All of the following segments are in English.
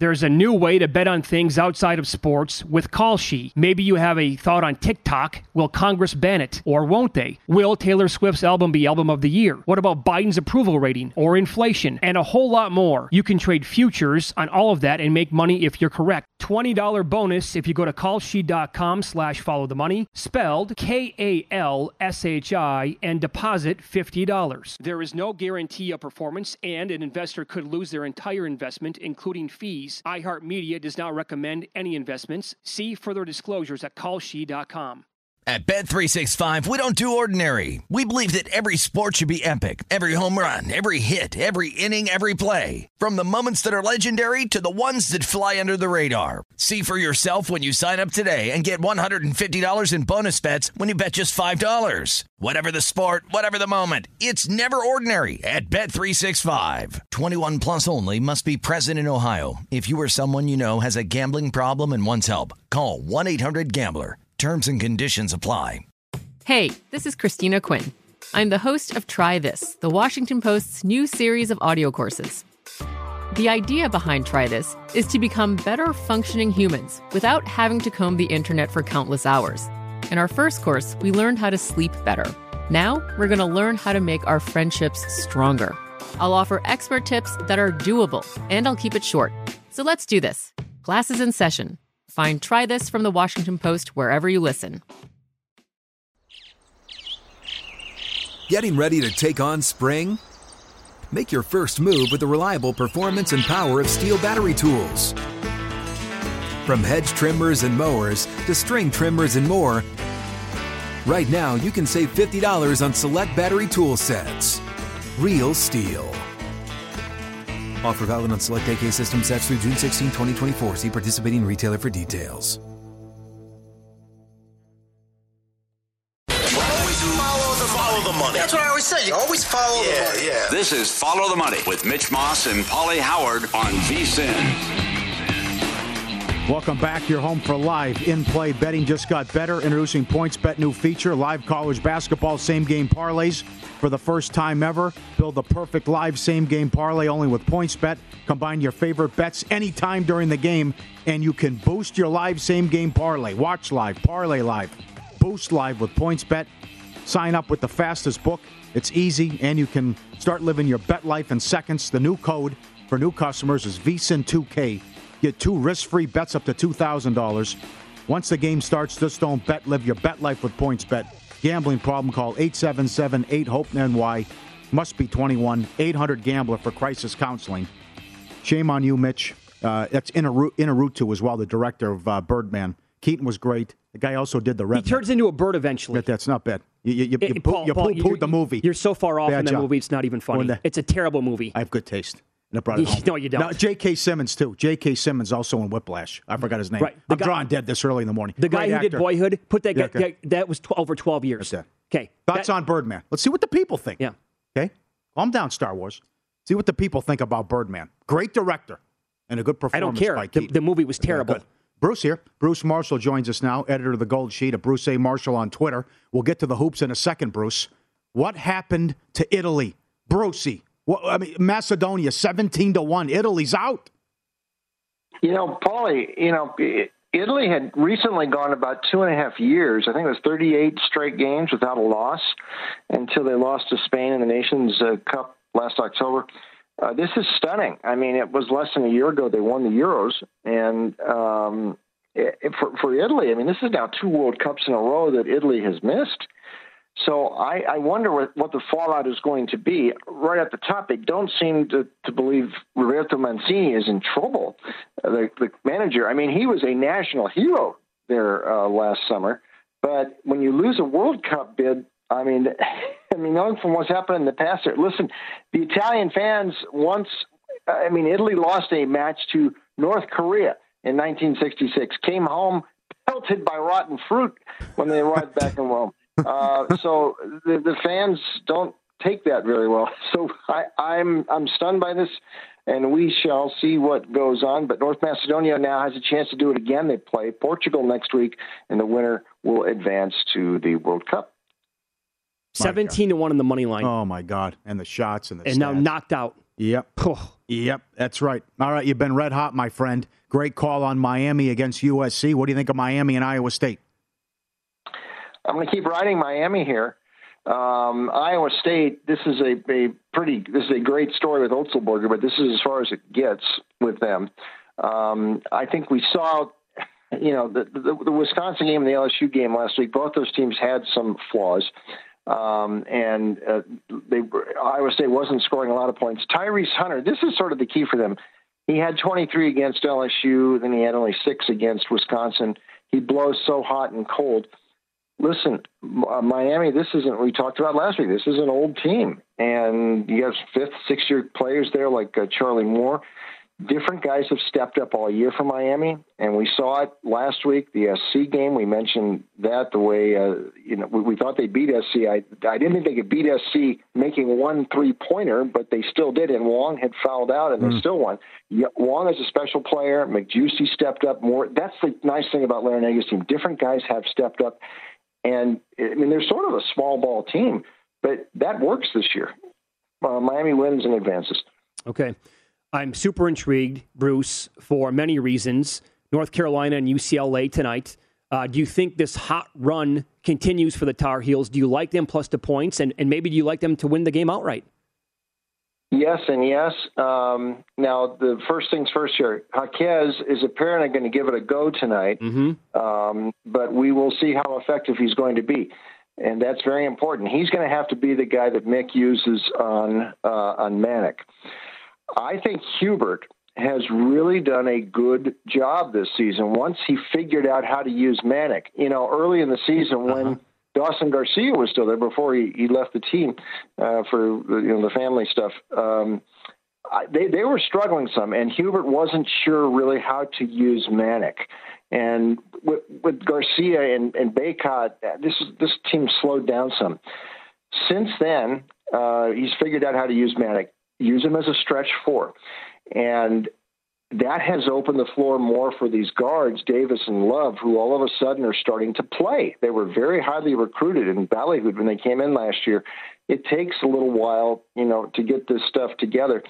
There's a new way to bet on things outside of sports with Kalshi. Maybe you have a thought on TikTok. Will Congress ban it? Or won't they? Will Taylor Swift's album be Album of the Year? What about Biden's approval rating? Or inflation? And a whole lot more. You can trade futures on all of that and make money if you're correct. $20 bonus if you go to kalshi.com/followthemoney, spelled KALSHI, and deposit $50. There is no guarantee of performance, and an investor could lose their entire investment, including fees. iHeartMedia does not recommend any investments. See further disclosures at kalshi.com. At Bet365, we don't do ordinary. We believe that every sport should be epic. Every home run, every hit, every inning, every play. From the moments that are legendary to the ones that fly under the radar. See for yourself when you sign up today and get $150 in bonus bets when you bet just $5. Whatever the sport, whatever the moment, it's never ordinary at Bet365. 21 plus only. Must be present in Ohio. If you or someone you know has a gambling problem and wants help, call 1-800-GAMBLER. Terms and conditions apply. Hey, this is Christina Quinn. I'm the host of Try This, the Washington Post's new series of audio courses. The idea behind Try This is to become better functioning humans without having to comb the internet for countless hours. In our first course, we learned how to sleep better. Now, we're going to learn how to make our friendships stronger. I'll offer expert tips that are doable, and I'll keep it short. So let's do this. Class is in session. Find Try This from the Washington Post wherever you listen. Getting ready to take on spring? Make your first move with the reliable performance and power of Steel battery tools. From hedge trimmers and mowers to string trimmers and more, right now you can save $50 on select battery tool sets. Real Steel. Offer valid on select AK system sets through June 16, 2024. See participating retailer for details. Always follow the money. That's what I always say. You always follow the money. Yeah. This is Follow the Money with Mitch Moss and Paulie Howard on VSiN. Welcome back. You're home for live in-play betting. Just got better. Introducing PointsBet new feature, live college basketball same-game parlays. For the first time ever, build the perfect live same-game parlay only with PointsBet. Combine your favorite bets anytime during the game, and you can boost your live same-game parlay. Watch live, parlay live, boost live with PointsBet. Sign up with the fastest book. It's easy, and you can start living your bet life in seconds. The new code for new customers is VSiN2K. Get 2 risk-free bets up to $2,000. Once the game starts, just don't bet. Live your bet life with PointsBet. Gambling problem, call 877-8-HOPE-NY. Must be 21. 800-GAMBLER for crisis counseling. Shame on you, Mitch. That's Inarritu as well, the director of Birdman. Keaton was great. The guy also did the Revenant. He turns into a bird eventually. That's not bad. You Paul, poo-pooed the movie. You're so far off in that movie, it's not even funny. It's a terrible movie. I have good taste. And I brought it home. No, you don't. No, J.K. Simmons, too. J.K. Simmons also in Whiplash. I forgot his name. Right. I'm drawing dead this early in the morning. The guy who did Boyhood, put that okay. that was over 12 years. That's okay. Thoughts on Birdman? Let's see what the people think. Yeah. Okay? Calm down, Star Wars. See what the people think about Birdman. Great director and a good performance. I don't care. By Keaton. The movie was terrible. Bruce here. Bruce Marshall joins us now, editor of the Gold Sheet at Bruce A. Marshall on Twitter. We'll get to the hoops in a second, Bruce. What happened to Italy? Brucey. Macedonia, 17-1. Italy's out. Paulie, Italy had recently gone about 2.5 years. I think it was 38 straight games without a loss until they lost to Spain in the Nations Cup last October. This is stunning. I mean, it was less than a year ago they won the Euros. And for Italy, I mean, this is now 2 World Cups in a row that Italy has missed. So I wonder what the fallout is going to be. Right at the top, they don't seem to believe Roberto Mancini is in trouble, the manager. I mean, he was a national hero there last summer. But when you lose a World Cup bid, knowing from what's happened in the past, listen, the Italian fans Italy lost a match to North Korea in 1966, came home pelted by rotten fruit when they arrived back in Rome. So the fans don't take that very well. So I'm stunned by this, and we shall see what goes on. But North Macedonia now has a chance to do it again. They play Portugal next week, and the winner will advance to the World Cup. 17-1 in the money line. Oh, my God. And the shots and the stats. Now knocked out. Yep. Yep, that's right. All right, you've been red hot, my friend. Great call on Miami against USC. What do you think of Miami and Iowa State? I'm going to keep riding Miami here. Iowa State, this is a great story with Otzelberger, but this is as far as it gets with them. I think we saw, the Wisconsin game and the LSU game last week. Both those teams had some flaws, and Iowa State wasn't scoring a lot of points. Tyrese Hunter, this is sort of the key for them. He had 23 against LSU, then he had only 6 against Wisconsin. He blows so hot and cold. Listen, Miami, we talked about last week, this is an old team. And you have 5th, 6th-year players there like Charlie Moore. Different guys have stepped up all year for Miami, and we saw it last week, the SC game. We mentioned that the way, we thought they beat SC. I didn't think they could beat SC making 1 3-pointer, but they still did, and Wong had fouled out, and they still won. Wong is a special player. McJuicy stepped up more. That's the nice thing about Larinaga's team. Different guys have stepped up. And, they're sort of a small ball team, but that works this year. Miami wins and advances. Okay. I'm super intrigued, Bruce, for many reasons. North Carolina and UCLA tonight. Do you think this hot run continues for the Tar Heels? Do you like them plus the points? And maybe do you like them to win the game outright? Yes and yes. Now, the first things first here. Jaquez is apparently going to give it a go tonight, but we will see how effective he's going to be. And that's very important. He's going to have to be the guy that Mick uses on Manic. I think Hubert has really done a good job this season once he figured out how to use Manic. Early in the season when Dawson Garcia was still there before he left the team for the family stuff. They were struggling some, and Hubert wasn't sure really how to use Manic. And with Garcia and Baycott, this team slowed down some. Since then, he's figured out how to use Manic. Use him as a stretch 4. And that has opened the floor more for these guards, Davis and Love, who all of a sudden are starting to play. They were very highly recruited in Ballyhoo when they came in last year. It takes a little while, to get this stuff together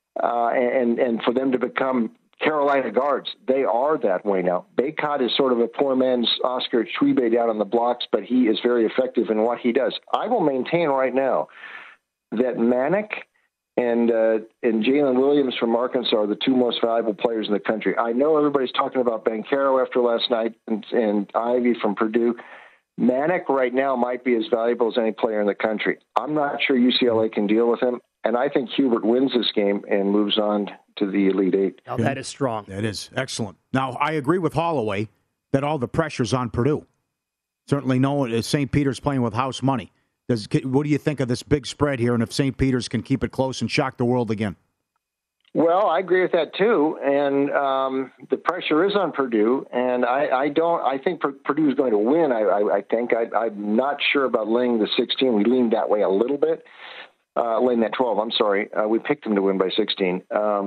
and for them to become Carolina guards. They are that way now. Baycott is sort of a poor man's Oscar Chuibe down on the blocks, but he is very effective in what he does. I will maintain right now that Manic and Jalen Williams from Arkansas are the 2 most valuable players in the country. I know everybody's talking about Banchero after last night and Ivy from Purdue. Manic right now might be as valuable as any player in the country. I'm not sure UCLA can deal with him, and I think Hubert wins this game and moves on to the Elite 8. Now, that is strong. That is excellent. Now, I agree with Holloway that all the pressure's on Purdue. Certainly no St. Peter's playing with house money. What do you think of this big spread here, and if St. Peter's can keep it close and shock the world again? Well, I agree with that too, and the pressure is on Purdue, and I think Purdue is going to win. I think I'm not sure about laying the 16. We leaned that way a little bit, laying that 12. I'm sorry, we picked them to win by 16.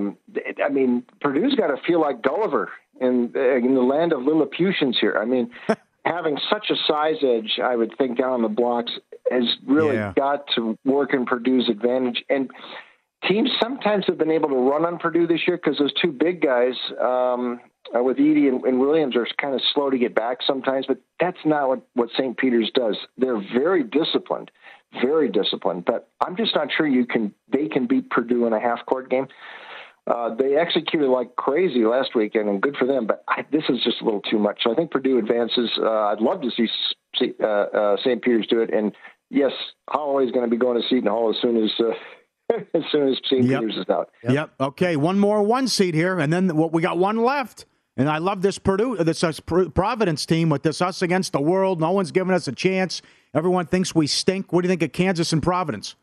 Purdue's got to feel like Gulliver in the land of Lilliputians here. Having such a size edge, I would think down on the blocks has really got to work in Purdue's advantage. And teams sometimes have been able to run on Purdue this year because those 2 big guys with Edey and Williams are kind of slow to get back sometimes, but that's not what St. Peter's does. They're very disciplined, but I'm just not sure they can beat Purdue in a half-court game. They executed like crazy last weekend, and good for them, but this is just a little too much. So I think Purdue advances. I'd love to see St. Peter's do it, and yes, Holloway's going to be going to Seton Hall as soon as St. Peter's is out. Yep. Okay, one more 1 seed here, and then we got one left. And I love this Providence team with this us against the world. No one's giving us a chance. Everyone thinks we stink. What do you think of Kansas and Providence?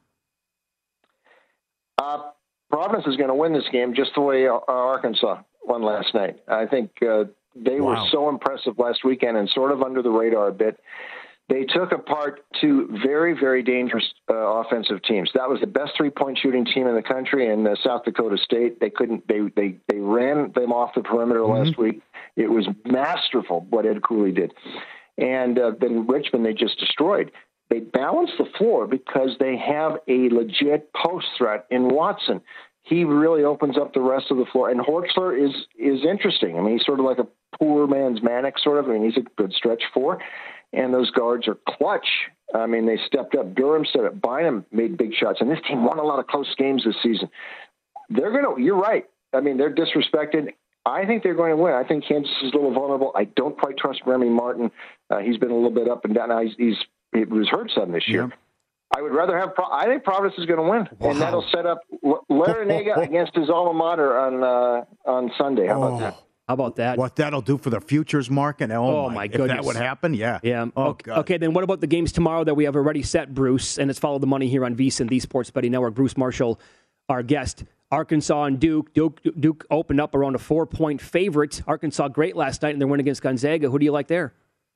Providence is going to win this game just the way Arkansas won last night. I think they were so impressive last weekend and sort of under the radar a bit. They took apart 2 very, very dangerous offensive teams. That was the best 3-point shooting team in the country in South Dakota State. They couldn't. They ran them off the perimeter last week. It was masterful what Ed Cooley did. And then Richmond they just destroyed. They balanced the floor because they have a legit post threat in Watson. he really opens up the rest of the floor. And Horchler is interesting. I mean, he's sort of like a poor man's Manic, sort of. I mean, he's a good stretch four. And those guards are clutch. I mean, they stepped up. Durham set up. Bynum made big shots. And this team won a lot of close games this season. You're right. I mean, they're disrespected. I think they're going to win. I think Kansas is a little vulnerable. I don't quite trust Remy Martin. He's been a little bit up and down. Now he was hurt some this year. Yeah. I would rather have. I think Providence is going to win, and that'll set up Larrañaga against his alma mater on Sunday. How about that? How about that? What that'll do for the futures market? Oh my goodness. If that would happen, yeah. Oh, God. Okay, then what about the games tomorrow that we have already set, Bruce? And it's Follow the Money here on VSiN, the Sports Betting Network. Bruce Marshall, our guest. Arkansas and Duke. Duke opened up around a 4-point favorite. Arkansas great last night in their win against Gonzaga. Who do you like there?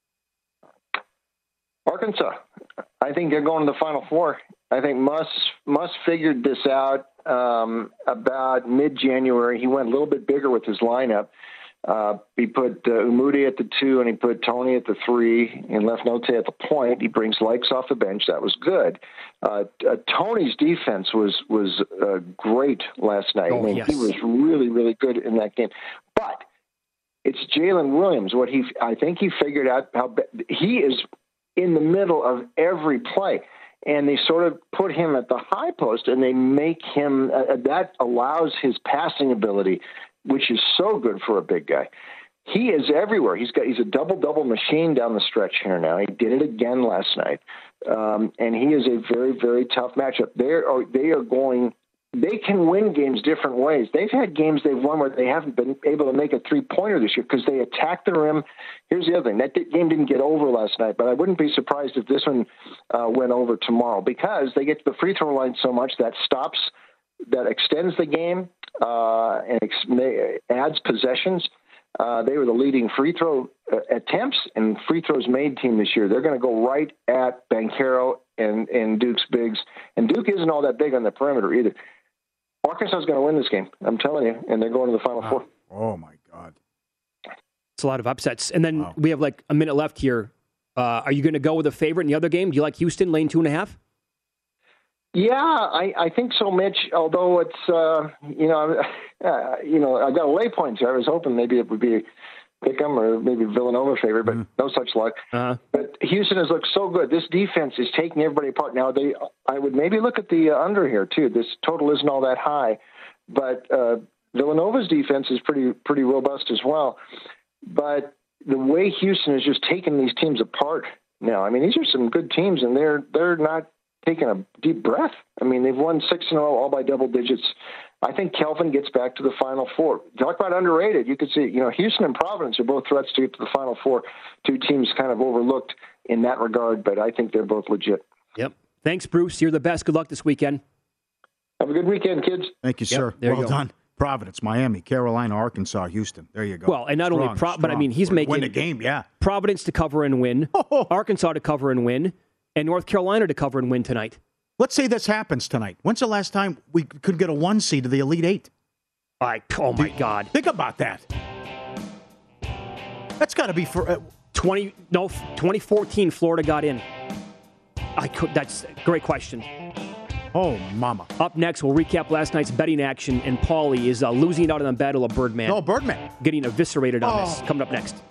Arkansas. I think they're going to the Final Four. I think Muss figured this out about mid-January. He went a little bit bigger with his lineup. He put Umudi at the 2, and he put Tony at the 3, and left Note at the point. He brings Likes off the bench. That was good. Tony's defense was great last night. He was really, really good in that game. But it's Jalen Williams. I think he figured out how he is in the middle of every play. And they sort of put him at the high post, and they make him that allows his passing ability, which is so good for a big guy. He is everywhere. He's a double machine down the stretch here now. He did it again last night, and he is a very, very tough matchup. They can win games different ways. They've had games they've won where they haven't been able to make a 3-pointer this year because they attacked the rim. Here's the other thing. That game didn't get over last night, but I wouldn't be surprised if this one went over tomorrow because they get to the free throw line so much that extends the game and adds possessions. They were the leading free throw attempts and free throws made team this year. They're going to go right at Banchero and Duke's bigs. And Duke isn't all that big on the perimeter either. Arkansas is going to win this game, I'm telling you, and they're going to the Final Four. Oh, my God. It's a lot of upsets. And then we have like a minute left here. Are you going to go with a favorite in the other game? Do you like Houston, lane 2.5? Yeah, I think so, Mitch. Although it's I've got a lay points here. I was hoping maybe it would be Pick'em or maybe Villanova favorite, but no such luck. But Houston has looked so good. This defense is taking everybody apart. Now I would maybe look at the under here too. This total isn't all that high, but Villanova's defense is pretty robust as well. But the way Houston is just taking these teams apart now. I mean, these are some good teams, and they're not taking a deep breath. I mean, they've won 6 in a row, all by double digits. I think Kelvin gets back to the Final Four. Talk about underrated. You could see, Houston and Providence are both threats to get to the Final Four. Two teams kind of overlooked in that regard, but I think they're both legit. Yep. Thanks, Bruce. You're the best. Good luck this weekend. Have a good weekend, kids. Thank you, sir. Well done. Providence, Miami, Carolina, Arkansas, Houston. There you go. Well, and not only but I mean, he's making win the game, yeah. Providence to cover and win, Arkansas to cover and win, and North Carolina to cover and win tonight. Let's say this happens tonight. When's the last time we could get a 1 seed to the Elite Eight? Oh, my God. Think about that. That's got to be for... 2014, Florida got in. That's a great question. Oh, mama. Up next, we'll recap last night's betting action, and Paulie is losing out on the battle of Birdman. Oh, Birdman. Getting eviscerated on this. Coming up next.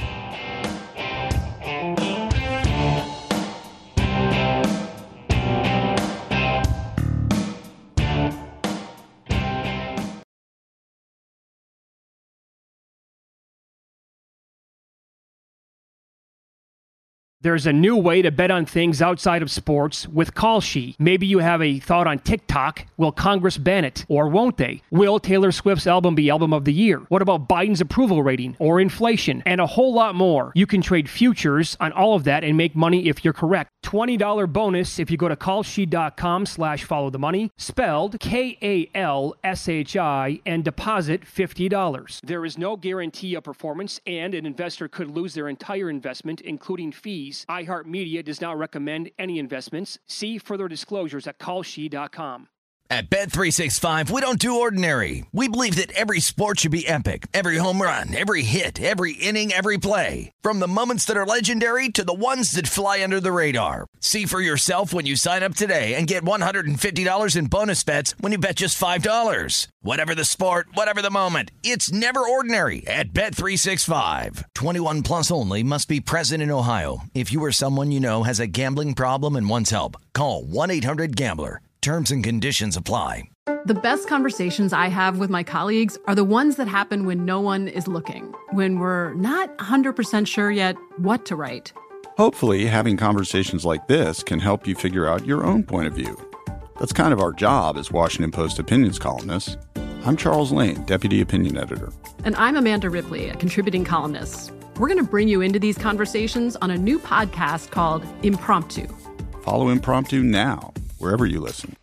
There's a new way to bet on things outside of sports with Kalshi. Maybe you have a thought on TikTok. Will Congress ban it, or won't they? Will Taylor Swift's album be album of the year? What about Biden's approval rating or inflation? And a whole lot more. You can trade futures on all of that and make money if you're correct. $20 bonus if you go to kalshi.com/followthemoney, spelled KALSHI, and deposit $50. There is no guarantee of performance, and an investor could lose their entire investment, including fees. iHeartMedia does not recommend any investments. See further disclosures at kalshi.com. At Bet365, we don't do ordinary. We believe that every sport should be epic. Every home run, every hit, every inning, every play. From the moments that are legendary to the ones that fly under the radar. See for yourself when you sign up today and get $150 in bonus bets when you bet just $5. Whatever the sport, whatever the moment, it's never ordinary at Bet365. 21 plus only. Must be present in Ohio. If you or someone you know has a gambling problem and wants help, call 1-800-GAMBLER. Terms and conditions apply. The best conversations I have with my colleagues are the ones that happen when no one is looking, when we're not 100% sure yet what to write. Hopefully, having conversations like this can help you figure out your own point of view. That's kind of our job as Washington Post opinions columnists. I'm Charles Lane, Deputy Opinion Editor. And I'm Amanda Ripley, a contributing columnist. We're going to bring you into these conversations on a new podcast called Impromptu. Follow Impromptu now, wherever you listen.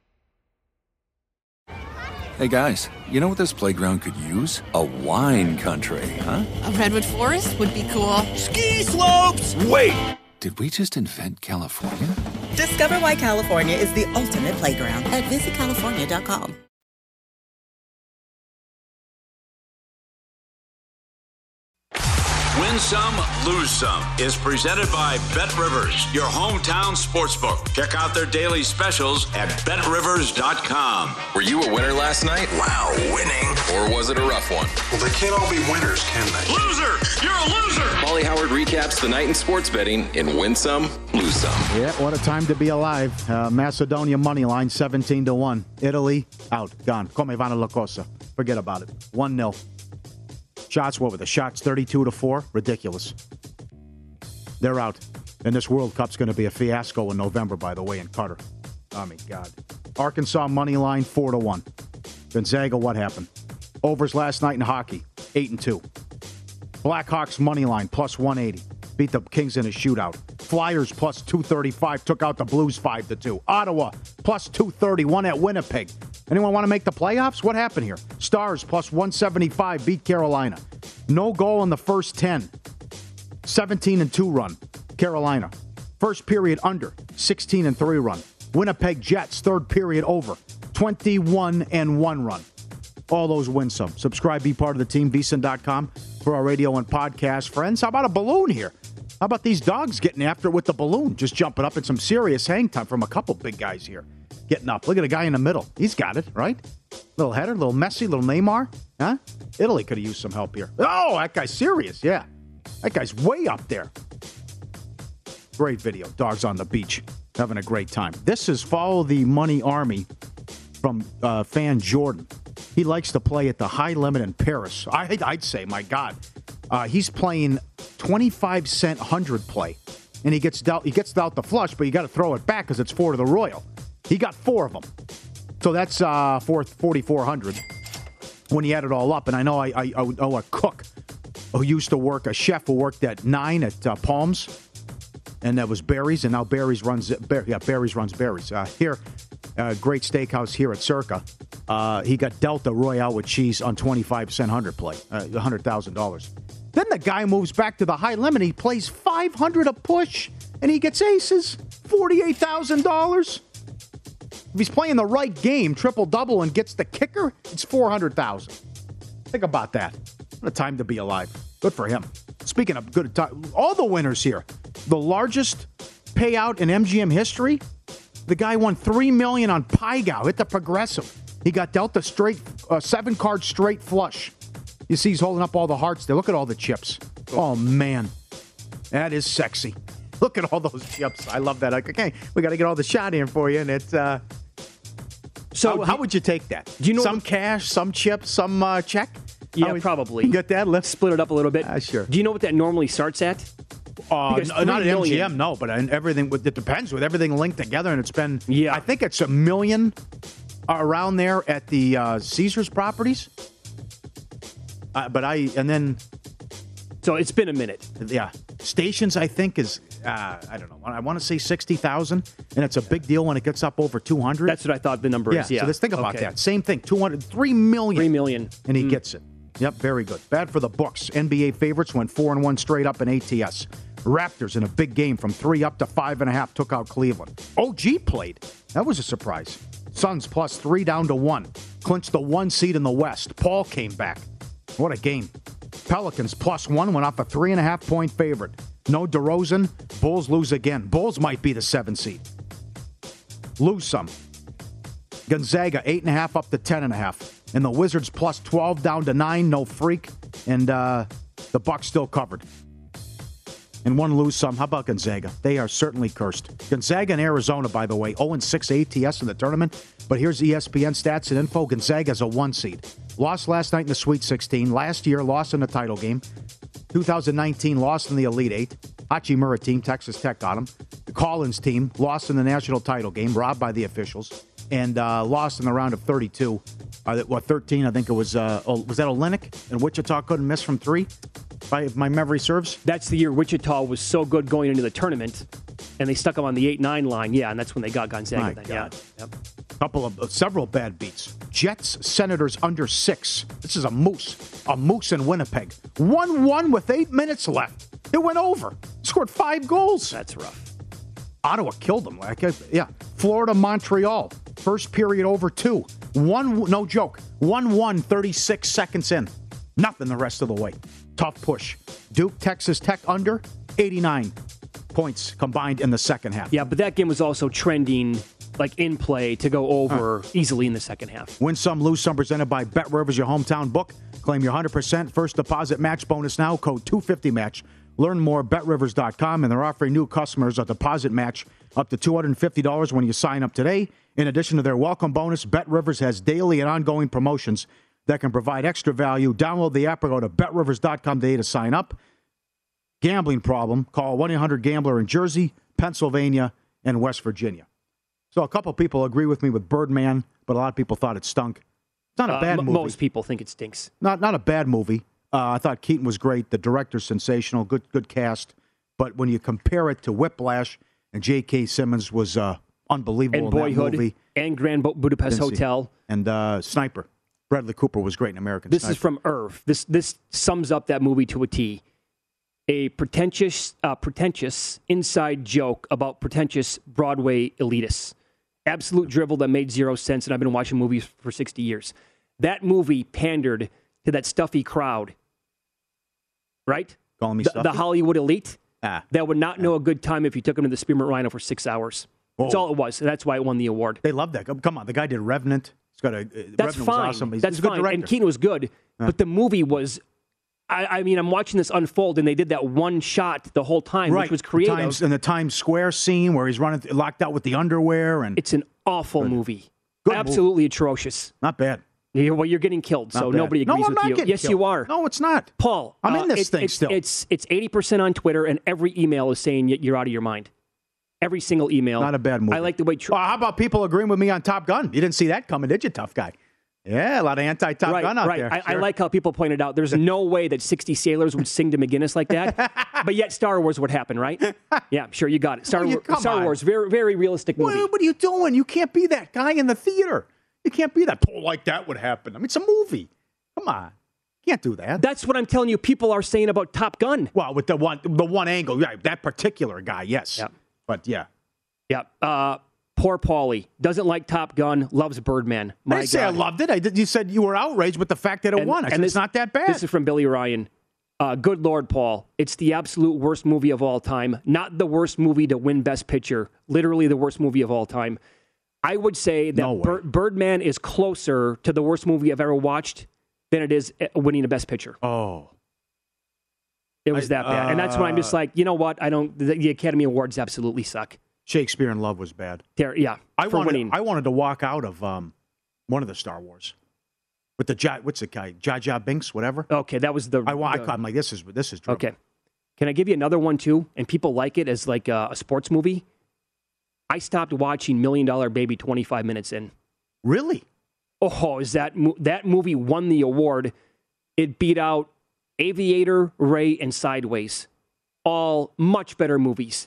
Hey guys, you know what this playground could use? A wine country, huh? A redwood forest would be cool. Ski slopes! Wait! Did we just invent California? Discover why California is the ultimate playground at visitcalifornia.com. Win Some, Lose Some is presented by BetRivers, your hometown sportsbook. Check out their daily specials at BetRivers.com. Were you a winner last night? Wow, winning. Or was it a rough one? Well, they can't all be winners, can they? Loser! You're a loser! Paulie Howard recaps the night in sports betting in Win Some, Lose Some. Yeah, what a time to be alive. Macedonia money line 17-1. Italy out, gone. Come vanno la cosa. Forget about it. 1-0. Shots, what were the shots? 32-4? Ridiculous. They're out. And this World Cup's going to be a fiasco in November, by the way, in Qatar. Oh, my God. Arkansas money line 4-1. Gonzaga, what happened? Overs last night in hockey, 8-2. Blackhawks money line plus 180. Beat the Kings in a shootout. Flyers plus 235. Took out the Blues 5-2. Ottawa plus 231 at Winnipeg. Anyone want to make the playoffs? What happened here? Stars plus 175 beat Carolina. No goal in the first 10. 17-2 run. Carolina. First period under. 16-3 run. Winnipeg Jets third period over. 21-1 run. All those win some. Subscribe, be part of the team. VSiN.com for our radio and podcast friends. How about a balloon here? How about these dogs getting after it with the balloon? Just jumping up at some serious hang time from a couple big guys here. Getting up. Look at the guy in the middle. He's got it, right? Little header, little Messi, little Neymar. Huh? Italy could have used some help here. Oh, that guy's serious, yeah. That guy's way up there. Great video. Dogs on the beach. Having a great time. This is Follow the Money Army from fan Jordan. He likes to play at the high limit in Paris. I'd say, my God. He's playing 25-cent 100 play. And he gets dealt the flush, but you got to throw it back because it's 4 to the Royal. He got 4 of them. So that's 4,400 when he add it all up. And I know I owe a cook who used to work, a chef who worked at 9 at Palms. And that was Barry's. And now Barry's runs Barry's. Here, great steakhouse here at Circa. He got dealt a Royale with cheese on 25-cent 100 play, $100,000. Then the guy moves back to the high limit. He plays 500 a push, and he gets aces, $48,000. If he's playing the right game, triple-double, and gets the kicker, it's $400,000. Think about that. What a time to be alive. Good for him. Speaking of good time, all the winners here. The largest payout in MGM history, the guy won $3 million on Pygao, hit the progressive. He got dealt a straight 7-card straight flush. You see he's holding up all the hearts there. Look at all the chips. Oh, man. That is sexy. Look at all those chips. I love that. Okay, we got to get all the shot in for you, and it's... So how would you take that? Do you know some cash, some chips, some check? Yeah, probably. You get that? Let's split it up a little bit. Sure. Do you know what that normally starts at? Not at MGM, no, but everything. It depends with everything linked together, and it's been. Yeah, I think it's $1 million around there at the Caesars properties. So it's been a minute. Yeah, Stations I think is I don't know. I want to say 60,000, and it's a big deal when it gets up over 200. That's what I thought the number is. Yeah. So let's think about that. Same thing. 3 million. 3 million, and he gets it. Yep, very good. Bad for the books. NBA favorites went 4-1 straight up in ATS. Raptors in a big game from 3 up to 5.5 took out Cleveland. OG played. That was a surprise. Suns +3 down to 1. Clinched the 1 seed in the West. Paul came back. What a game. Pelicans +1 went off a 3.5-point favorite. No DeRozan. Bulls lose again. Bulls might be the 7 seed. Lose some. Gonzaga 8.5 up to 10.5. And the Wizards +12 down to 9. No Freak. And the Bucks still covered. And one lose some. How about Gonzaga? They are certainly cursed. Gonzaga and Arizona, by the way, 0-6 ATS in the tournament. But here's ESPN stats and info. Gonzaga's a 1 seed. Lost last night in the Sweet 16. Last year, lost in the title game. 2019, lost in the Elite 8. Hachimura team, Texas Tech got them. The Collins team, lost in the national title game, robbed by the officials. And lost in the round of 32. 13, I think it was. Was that Olenek? And Wichita couldn't miss from 3, if my memory serves? That's the year Wichita was so good going into the tournament, and they stuck them on the 8-9 line. Yeah, and that's when they got Gonzaga. Then. Yeah. Yep. Several bad beats. Jets, Senators under 6. This is a moose in Winnipeg. 1-1 with 8 minutes left. It went over. Scored 5 goals. That's rough. Ottawa killed them. Florida, Montreal. First period over 2. No joke. 1-1, 36 seconds in. Nothing the rest of the way. Tough push. Duke, Texas Tech under 89 points combined in the second half. Yeah, but that game was also trending in play to go over easily in the second half. Win some, lose some, presented by BetRivers, your hometown book. Claim your 100% first deposit match bonus now. Code 250MATCH. Learn more at BetRivers.com, and they're offering new customers a deposit match up to $250 when you sign up today. In addition to their welcome bonus, BetRivers has daily and ongoing promotions that can provide extra value. Download the app or go to BetRivers.com today to sign up. Gambling problem, call 1-800-GAMBLER in Jersey, Pennsylvania, and West Virginia. So a couple people agree with me with Birdman, but a lot of people thought it stunk. It's not a bad movie. Most people think it stinks. Not a bad movie. I thought Keaton was great. The director's sensational. Good cast. But when you compare it to Whiplash, and J.K. Simmons was unbelievable and in Boyhood, that movie. And Grand Budapest Hotel. And Sniper. Bradley Cooper was great in American This Sniper. is from Irv. This sums up that movie to a T. A pretentious inside joke about pretentious Broadway elitists. Absolute drivel that made zero sense, and I've been watching movies for 60 years. That movie pandered to that stuffy crowd, right? Calling me stuffy? The Hollywood elite that would not know a good time if you took them to the Spearmint Rhino for 6 hours. Whoa. That's all it was. That's why it won the award. They loved that. Come on, the guy did Revenant. That's Revenant fine. Was awesome. That's fine. Director. And Keaton was good, but the movie was. I mean, I'm watching this unfold, and they did that one shot the whole time, which was creative. And the Times Square scene where he's running locked out with the underwear, and it's an awful movie. Good Absolutely movie. Atrocious. Not bad. Well, you're getting killed, so nobody agrees with you. Yes, killed. you are. No, it's not. Paul, I'm in this thing still. It's 80% on Twitter, and every email is saying you're out of your mind. Every single email. Not a bad movie. I like the way. How about people agreeing with me on Top Gun? You didn't see that coming, did you, tough guy? Yeah, a lot of anti-Top Gun out there. I like how people pointed out there's no way that 60 sailors would sing to McGinnis like that, but yet Star Wars would happen, right? Yeah, sure, you got it. Star Wars, very, very realistic movie. What are you doing? You can't be that guy in the theater. You can't be that. Pull like that would happen. I mean, it's a movie. Come on. You can't do that. That's what I'm telling you people are saying about Top Gun. Well, with the one angle, yeah, that particular guy, yes. Yeah. But, yeah. Yeah. Poor Paulie. Doesn't like Top Gun, loves Birdman. I didn't say I loved it. You said you were outraged with the fact that it won. I said it's not that bad. This is from Billy Ryan. Good Lord, Paul. It's the absolute worst movie of all time. Not the worst movie to win Best Picture. Literally the worst movie of all time. I would say that Birdman is closer to the worst movie I've ever watched than it is winning a Best Picture. Oh. It was that bad. And that's why I'm just like, you know what? The Academy Awards absolutely suck. Shakespeare in Love was bad. Yeah, I wanted to walk out of one of the Star Wars with what's the guy? Jar Jar Binks, whatever. Okay, that was I'm like, this is trouble. Okay. Can I give you another one too? And people like it as like a sports movie. I stopped watching $1 Million Baby 25 minutes in. Really? Oh, is that movie won the award? It beat out Aviator, Ray, and Sideways. All much better movies.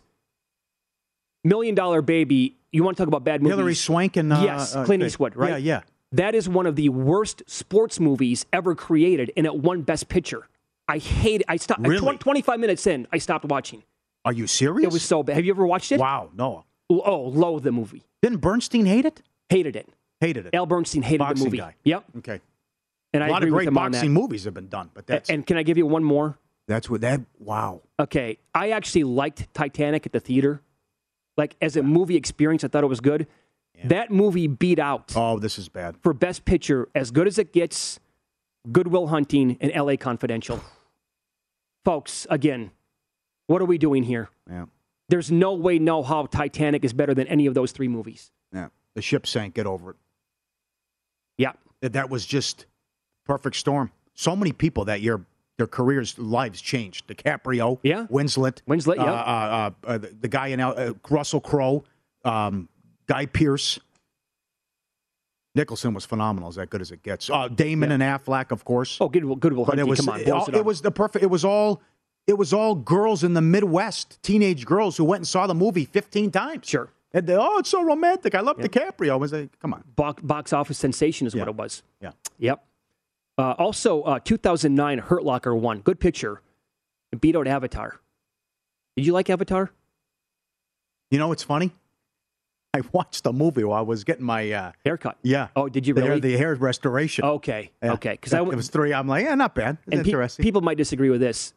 $1 Million Baby, you want to talk about bad movies? Hilary Swank and... yes, Clint Eastwood, right? Yeah. That is one of the worst sports movies ever created, and it won Best Picture. I hate it. I stopped. Really? 25 minutes in, I stopped watching. Are you serious? It was so bad. Have you ever watched it? Wow, no. Oh, loathe the movie. Didn't Bernstein hate it? Hated it. Hated it. Al Bernstein hated boxing the movie. Guy. Yep. Okay. And I a lot of agree great with him on boxing that. movies have been done, but that's And can I give you one more? that's what that. Wow. Okay, I actually liked Titanic at the theater. Like, as a movie experience, I thought it was good. Yeah. That movie beat out. Oh, this is bad. For Best Picture, As Good as It Gets, Good Will Hunting, and L.A. Confidential. Folks, again, what are we doing here? Yeah. There's no way, no how Titanic is better than any of those three movies. Yeah. The ship sank. Get over it. Yeah. That was just perfect storm. So many people that year, their careers, lives changed. DiCaprio, Winslet, yeah. The guy in Russell Crowe, Guy Pearce. Nicholson was phenomenal. As good as it gets. Damon and Affleck, of course. Oh, Good Will Hunting. Come on, it was the perfect. It was all girls in the Midwest, teenage girls who went and saw the movie 15 times. Sure. And it's so romantic. I love DiCaprio. I was like, come on. Box office sensation is what it was. Yeah. Yep. Also, 2009, Hurt Locker won. Good picture. It beat out Avatar. Did you like Avatar? You know, it's funny. I watched the movie while I was getting my haircut. Yeah. Oh, did you really? The hair restoration. Okay. Yeah. Okay. Because it was 3. I'm like, not bad. It's interesting. People might disagree with this.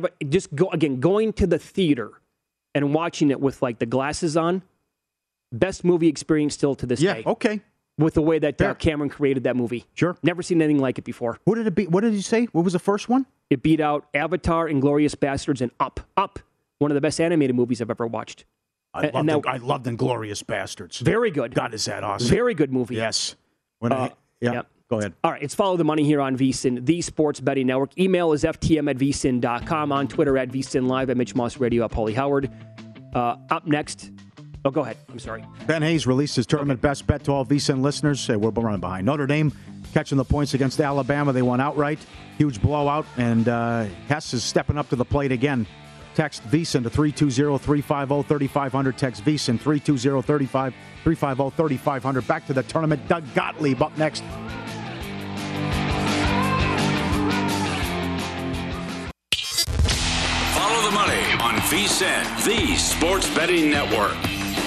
Going to the theater and watching it with like the glasses on. Best movie experience still to this day. Yeah. Okay. With the way that Cameron created that movie. Sure. Never seen anything like it before. What did it beat? What did you say? What was the first one? It beat out Avatar, Inglourious Bastards, and Up. Up. One of the best animated movies I've ever watched. I loved Inglourious Bastards. Very good. God, is that awesome? Very good movie. Yes. Go ahead. All right, it's Follow the Money here on VSiN, the Sports Betting Network. Email is ftm@vsin.com. On Twitter at VSiN Live, at Mitch Moss Radio, at Paulie Howard. Up next. Oh, go ahead. I'm sorry. Ben Hayes released his tournament best bet to all VSiN listeners. We're running behind. Notre Dame catching the points against Alabama. They won outright. Huge blowout. And Hess is stepping up to the plate again. Text VSiN to 320-350-3500. Text VSiN 320-350-3500. Back to the tournament. Doug Gottlieb up next. Follow the money on VSiN, the Sports Betting Network.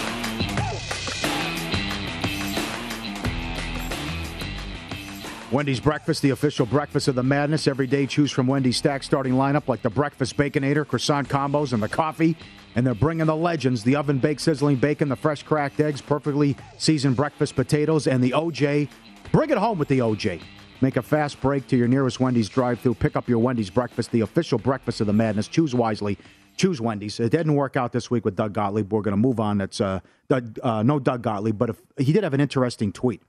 Wendy's Breakfast, the official breakfast of the madness. Every day, choose from Wendy's stack starting lineup like the Breakfast Baconator, croissant combos, and the coffee. And they're bringing the legends, the oven-baked sizzling bacon, the fresh cracked eggs, perfectly seasoned breakfast potatoes, and the OJ. Bring it home with the OJ. Make a fast break to your nearest Wendy's drive-thru. Pick up your Wendy's Breakfast, the official breakfast of the madness. Choose wisely. Choose Wendy's. It didn't work out this week with Doug Gottlieb. We're going to move on. That's no Doug Gottlieb, but he did have an interesting tweet.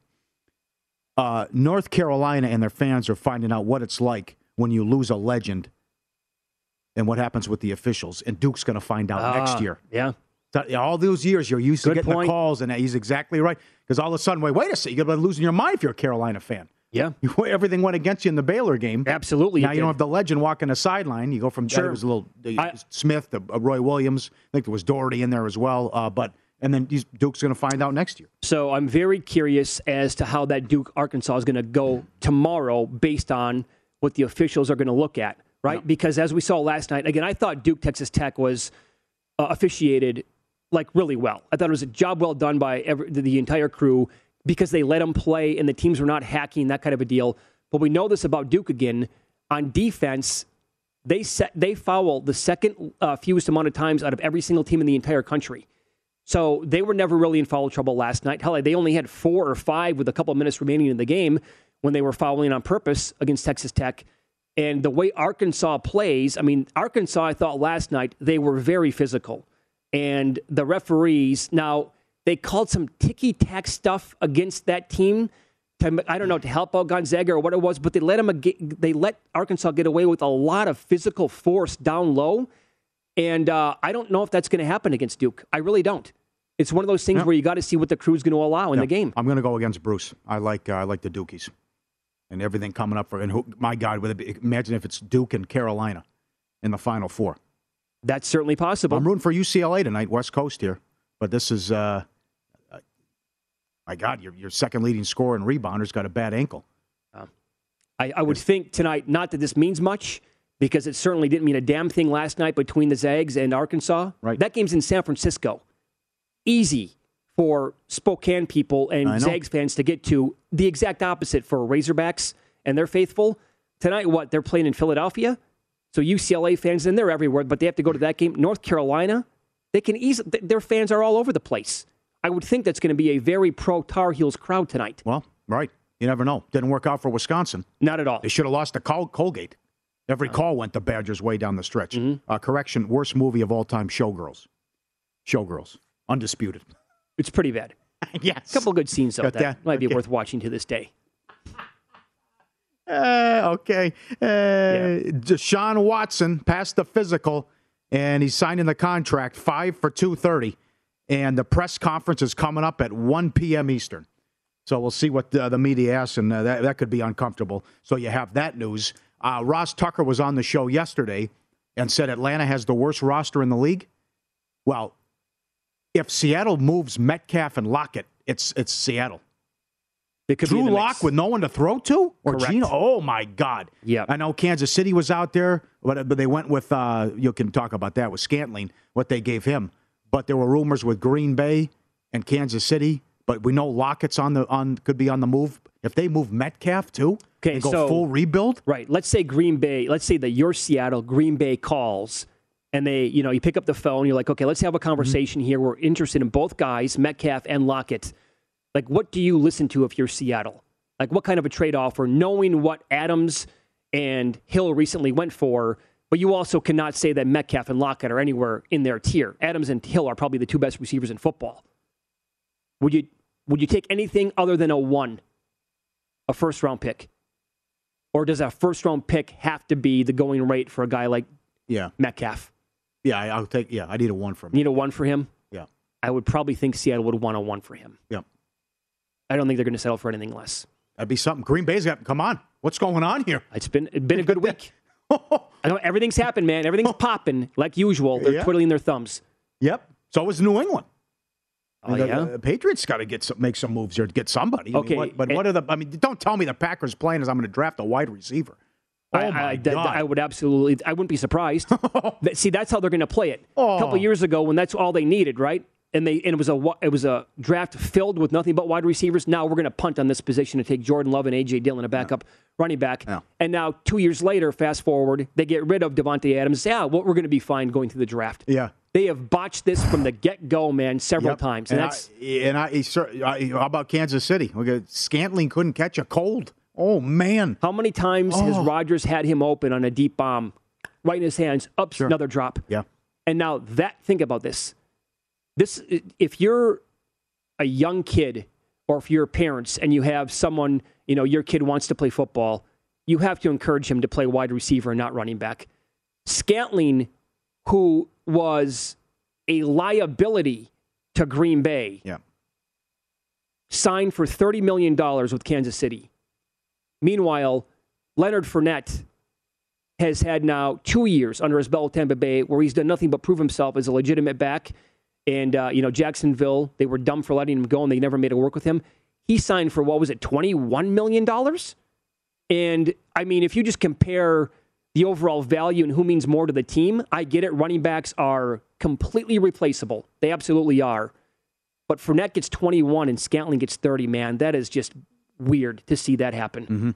North Carolina and their fans are finding out what it's like when you lose a legend and what happens with the officials. And Duke's going to find out next year. Yeah. So, all those years you're used to getting the calls, and he's exactly right. Because all of a sudden, wait a second, you're going to be losing your mind if you're a Carolina fan. Yeah. Everything went against you in the Baylor game. Absolutely. Now you don't have the legend walking the sideline. You go from it was a little Smith to Roy Williams. I think there was Doherty in there as well. And then Duke's going to find out next year. So I'm very curious as to how that Duke-Arkansas is going to go tomorrow based on what the officials are going to look at, right? Yeah. Because as we saw last night, again, I thought Duke-Texas Tech was officiated like really well. I thought it was a job well done by the entire crew because they let them play and the teams were not hacking, that kind of a deal. But we know this about Duke again. On defense, they foul the second fewest amount of times out of every single team in the entire country. So they were never really in foul trouble last night. Hell, they only had 4 or 5 with a couple of minutes remaining in the game when they were fouling on purpose against Texas Tech. And the way Arkansas plays, Arkansas, I thought last night, they were very physical. And the referees, now, they called some ticky-tack stuff against that team to help out Gonzaga or what it was, but they let Arkansas get away with a lot of physical force down low. And I don't know if that's going to happen against Duke. I really don't. It's one of those things where you got to see what the crew's going to allow in the game. I'm going to go against Bruce. I like the Dukies and everything coming up my God, imagine if it's Duke and Carolina in the Final Four. That's certainly possible. I'm rooting for UCLA tonight, West Coast here, but this is my God, your second leading scorer and rebounder got a bad ankle. I would think tonight, not that this means much, because it certainly didn't mean a damn thing last night between the Zags and Arkansas. Right. That game's in San Francisco. Easy for Spokane people and Zags fans to get to. The exact opposite for Razorbacks and their faithful. Tonight, they're playing in Philadelphia. So UCLA fans, and they're everywhere, but they have to go to that game. North Carolina, they can easily, their fans are all over the place. I would think that's going to be a very pro-Tar Heels crowd tonight. Well, right. You never know. Didn't work out for Wisconsin. Not at all. They should have lost to Colgate. Every call went the Badgers way down the stretch. Mm-hmm. Correction, worst movie of all time, Showgirls. Showgirls. Undisputed. It's pretty bad. Yes. A couple of good scenes, though, that might be worth watching to this day. Okay. Deshaun Watson passed the physical, and he's signing the contract 5 for $230. And the press conference is coming up at 1 p.m. Eastern. So we'll see what the media asks, and that could be uncomfortable. So you have that news. Ross Tucker was on the show yesterday and said Atlanta has the worst roster in the league. Well, if Seattle moves Metcalf and Lockett, it's Seattle. It could Drew be Lock with no one to throw to? Or Correct. Gino? Oh, my God. Yeah. I know Kansas City was out there, but they went with, you can talk about that, with Scantling, what they gave him. But there were rumors with Green Bay and Kansas City, but we know Lockett's could be on the move. If they move Metcalf, too, and go full rebuild? Right. Let's say that you're Seattle, Green Bay calls, and you pick up the phone, you're like, okay, let's have a conversation here. We're interested in both guys, Metcalf and Lockett. Like, what do you listen to if you're Seattle? Like, what kind of a trade offer, knowing what Adams and Hill recently went for, but you also cannot say that Metcalf and Lockett are anywhere in their tier. Adams and Hill are probably the two best receivers in football. Would you take anything other than a first-round pick? Or does a first-round pick have to be the going rate for a guy like Metcalf? Yeah, I need a 1 for him. Need a 1 for him? Yeah. I would probably think Seattle would want a 1 for him. Yeah. I don't think they're going to settle for anything less. That'd be something. Green Bay's got, come on. What's going on here? It's been a good week. I know everything's happened, man. Everything's popping like usual. They're twiddling their thumbs. Yep. So is New England. Oh, the Patriots got to make some moves here to get somebody. Okay. What are the? I mean, don't tell me the Packers' plan is I'm going to draft a wide receiver. Oh my God! I would absolutely. I wouldn't be surprised. See, that's how they're going to play it. A couple of years ago, when that's all they needed, right? And it was a draft filled with nothing but wide receivers. Now we're going to punt on this position to take Jordan Love and A.J. Dillon, a backup running back. Yeah. And now 2 years later, fast forward, they get rid of Devontae Adams. Say, we're going to be fine going through the draft. Yeah. They have botched this from the get-go, man, several times. And how about Kansas City? Scantling couldn't catch a cold. Oh, man. How many times has Rodgers had him open on a deep bomb, right in his hands, another drop? Yeah. And now think about this. If you're a young kid or if you're parents and you have someone, your kid wants to play football, you have to encourage him to play wide receiver and not running back. Scantling, who was a liability to Green Bay, signed for $30 million with Kansas City. Meanwhile, Leonard Fournette has had now 2 years under his belt with Tampa Bay where he's done nothing but prove himself as a legitimate back. And, Jacksonville, they were dumb for letting him go, and they never made it work with him. He signed for, $21 million? And, I mean, if you just compare the overall value and who means more to the team, I get it. Running backs are completely replaceable. They absolutely are. But Fournette gets 21 and Scantling gets 30, man. That is just weird to see that happen. Mm-hmm.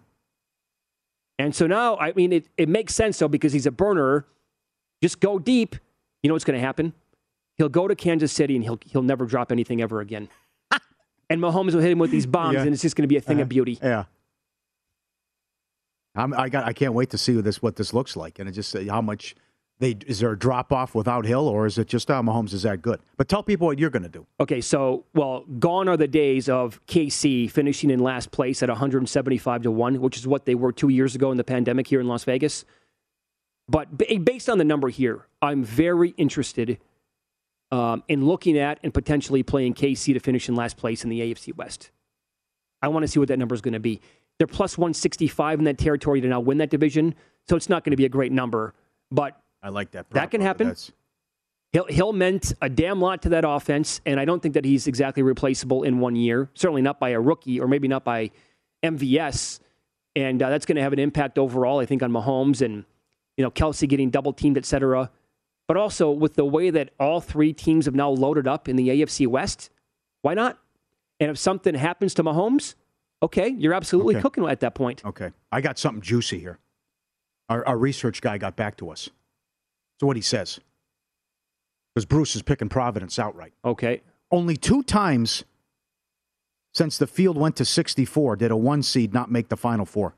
And so now, I mean, it makes sense, though, because he's a burner. Just go deep. You know what's going to happen? He'll go to Kansas City and he'll never drop anything ever again. And Mahomes will hit him with these bombs, and it's just going to be a thing of beauty. Yeah. I can't wait to see what this looks like, and it just how much is there a drop off without Hill, or is it just Mahomes is that good? But tell people what you're going to do. Okay, so gone are the days of KC finishing in last place at 175-1, which is what they were 2 years ago in the pandemic here in Las Vegas. But based on the number here, I'm very interested in looking at and potentially playing KC to finish in last place in the AFC West. I want to see what that number is going to be. They're plus 165 in that territory to now win that division, so it's not going to be a great number. But I like that. That can happen. Hill meant a damn lot to that offense, and I don't think that he's exactly replaceable in 1 year. Certainly not by a rookie, or maybe not by MVS. And that's going to have an impact overall, I think, on Mahomes and Kelsey getting double teamed, et cetera. But also with the way that all three teams have now loaded up in the AFC West, Why not? And if something happens to Mahomes, okay, you're absolutely cooking at that point. Okay. I got something juicy here. Our research guy got back to us. So what he says. Because Bruce is picking Providence outright. Okay. Only 2 times since the field went to 64 did a 1 seed not make the Final Four.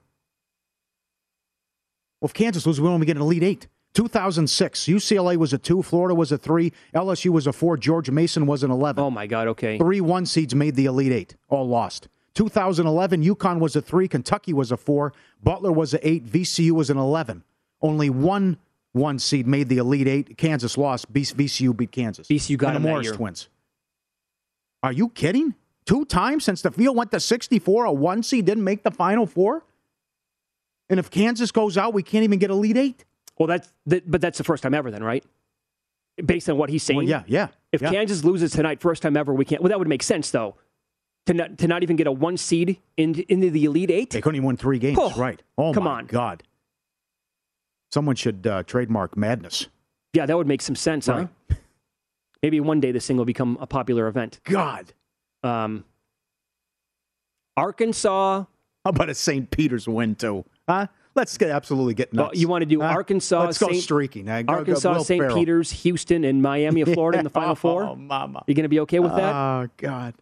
Well, if Kansas loses, we only get an Elite 8. 2006, UCLA was a 2, Florida was a 3, LSU was a 4, George Mason was an 11. Oh, my God, okay. 3 1 seeds made the Elite 8, all lost. 2011, UConn was a 3, Kentucky was a 4, Butler was a 8, VCU was an 11. Only 1 seed made the Elite 8. Kansas lost. VCU beat Kansas. VCU got and them the that Morris year. twins. Are you kidding? 2 times since the field went to 64, a 1 seed didn't make the Final Four? And if Kansas goes out, we can't even get Elite 8. Well, but that's the first time ever then, right? Based on what he's saying? Well, yeah. If Kansas loses tonight, first time ever, we can't. Well, that would make sense, though. To not even get a 1 seed into the Elite 8? They couldn't even win 3 games, right? Oh, come my on. God. Someone should trademark madness. Yeah, that would make some sense, right. Huh? Maybe one day this thing will become a popular event. God. Arkansas. How about a St. Peter's win, too? Huh? Let's absolutely get nuts. Well, you want to do Arkansas, Let's go streaking. Arkansas, St. Peter's, Houston, and Miami of Florida in the Final Four? Oh, mama. You going to be okay with that? Oh, God.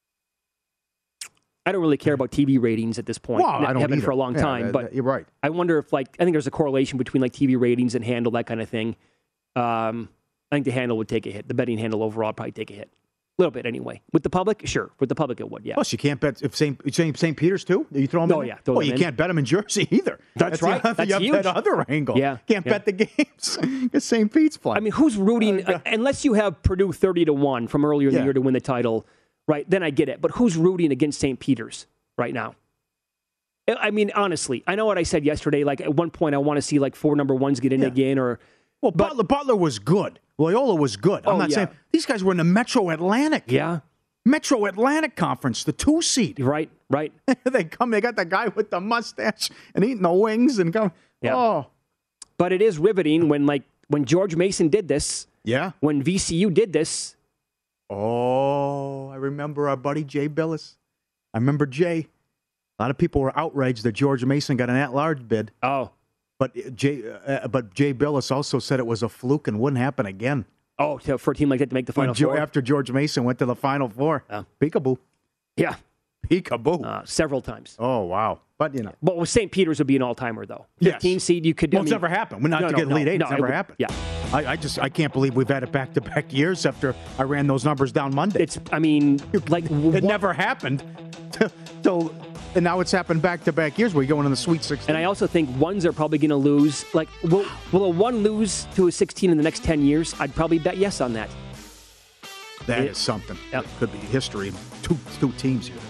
I don't really care about TV ratings at this point. Well, I don't haven't either. for a long time. But you're right. I wonder if, I think there's a correlation between TV ratings and handle, that kind of thing. I think the handle would take a hit. The betting handle overall would probably take a hit. A little bit anyway. With the public, sure. With the public, it would, yeah. Plus, you can't bet if St. Peter's, too? You throw them in? Yeah. Well, you can't bet them in Jersey either. That's right. That's you huge. have that other angle. Yeah. Can't bet the games because St. Pete's playing. I mean, who's rooting? Unless you have Purdue 30-1 from earlier in the year to win the title, right? Then I get it. But who's rooting against St. Peter's right now? I mean, honestly, I know what I said yesterday. At one point, I want to see 4 number 1s get in again. Well, Butler was good. Loyola was good. I'm not saying these guys were in the Metro Atlantic. Yeah. Metro Atlantic Conference, the 2 seed. Right. They got the guy with the mustache and eating the wings and come. Yeah. Oh. But it is riveting when George Mason did this. Yeah. When VCU did this. Oh, I remember our buddy Jay Billis. I remember Jay. A lot of people were outraged that George Mason got an at-large bid. Oh. But Jay Billis also said it was a fluke and wouldn't happen again. Oh, for a team like that to make the Final Four? After George Mason went to the Final Four. Peekaboo. Yeah. Peekaboo. Several times. Oh, wow. But, But with St. Peter's would be an all-timer, though. 15 seed, you could... Well, it's never happened. We're not to get Elite 8. It's never happened. Yeah. I can't believe we've had it back-to-back years after I ran those numbers down Monday. It never happened till... And now it's happened back-to-back years. We're going in the Sweet 16. And I also think ones are probably going to lose. Will a 1 lose to a 16 in the next 10 years? I'd probably bet yes on that. That is something. Yep. It could be history. Two teams here.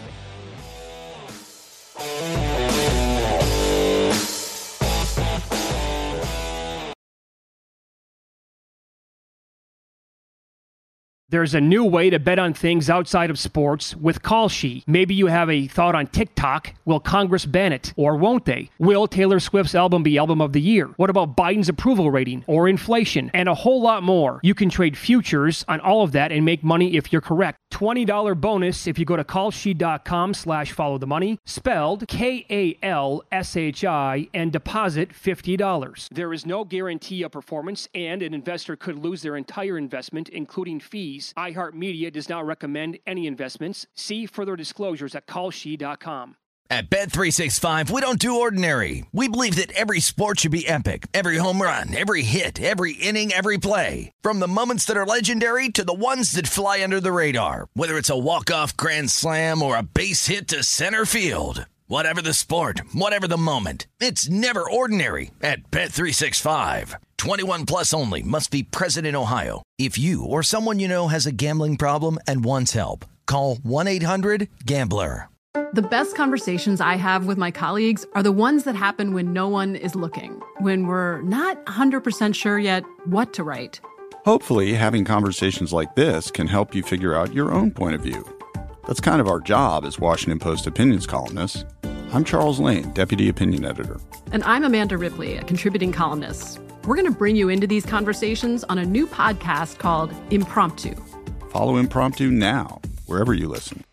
There's a new way to bet on things outside of sports with Kalshi. Maybe you have a thought on TikTok. Will Congress ban it? Or won't they? Will Taylor Swift's album be album of the year? What about Biden's approval rating or inflation? And a whole lot more. You can trade futures on all of that and make money if you're correct. $20 bonus if you go to kalshi.com/followthemoney, spelled KALSHI, and deposit $50. There is no guarantee of performance, and an investor could lose their entire investment, including fees. iHeartMedia does not recommend any investments. See further disclosures at kalshi.com. At Bet365, we don't do ordinary. We believe that every sport should be epic. Every home run, every hit, every inning, every play. From the moments that are legendary to the ones that fly under the radar. Whether it's a walk-off grand slam or a base hit to center field. Whatever the sport, whatever the moment. It's never ordinary at Bet365. 21 plus only. Must be present in Ohio. If you or someone you know has a gambling problem and wants help, call 1-800-GAMBLER. The best conversations I have with my colleagues are the ones that happen when no one is looking, when we're not 100% sure yet what to write. Hopefully, having conversations like this can help you figure out your own point of view. That's kind of our job as Washington Post opinions columnists. I'm Charles Lane, Deputy Opinion Editor. And I'm Amanda Ripley, a contributing columnist. We're going to bring you into these conversations on a new podcast called Impromptu. Follow Impromptu now, wherever you listen.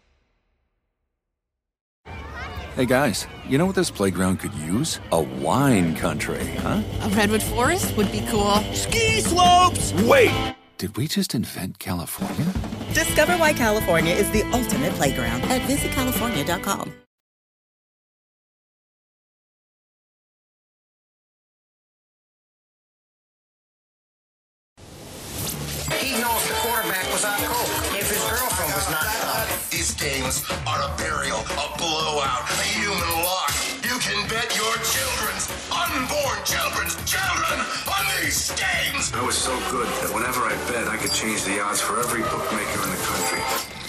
Hey guys, you know what this playground could use? A wine country, huh? A redwood forest would be cool. Ski slopes! Wait! Did we just invent California? Discover why California is the ultimate playground at visitcalifornia.com. He knows the quarterback was on coke if his girlfriend was not. These games are a burial, a blowout, a human lock. You can bet your unborn children on these games. I was so good that whenever I bet, I could change the odds for every bookmaker in the country.